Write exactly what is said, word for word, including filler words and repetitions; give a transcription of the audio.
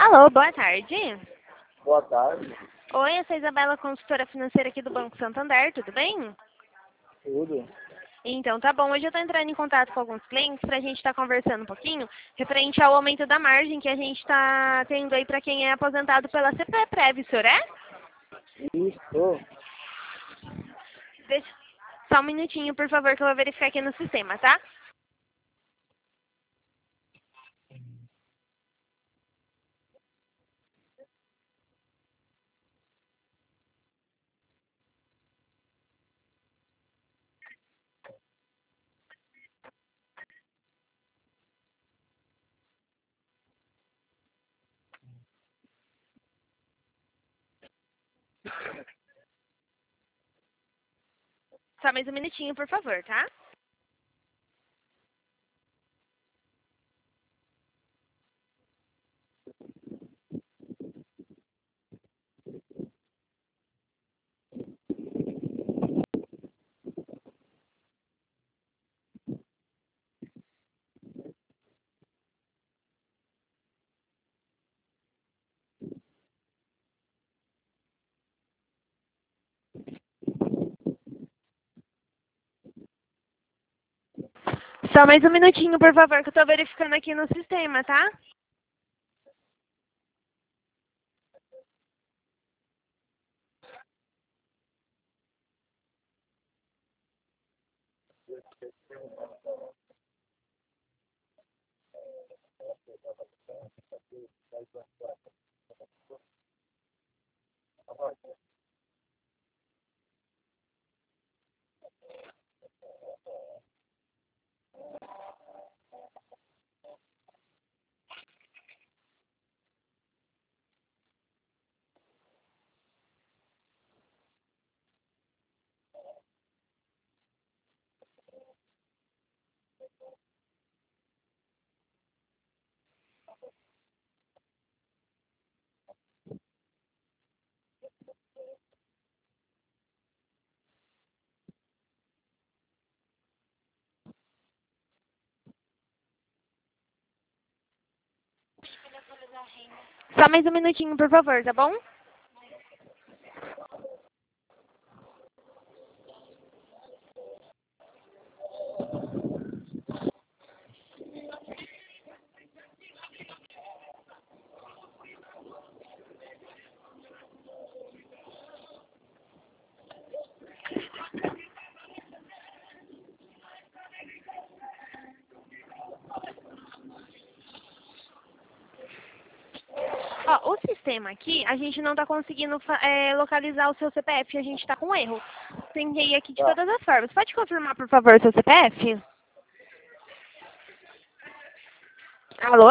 Alô, boa tarde. Boa tarde. Oi, eu sou a Isabela, consultora financeira aqui do Banco Santander, tudo bem? Tudo? Então, tá bom. Hoje eu estou entrando em contato com alguns clientes para a gente estar conversando um pouquinho referente ao aumento da margem que a gente está tendo aí para quem é aposentado pela C P Prev, o senhor é? Isso. Deixa... Só um minutinho, por favor, que eu vou verificar aqui no sistema, tá? Só mais um minutinho, por favor, tá? Só mais um minutinho, por favor, que eu estou verificando aqui no sistema, tá? Só mais um minutinho, por favor, tá bom? Ó, o sistema aqui, a gente não está conseguindo é, localizar o seu C P F, a gente está com erro. Tentei aqui de Tá. todas as formas. Pode confirmar, por favor, o seu C P F? Alô?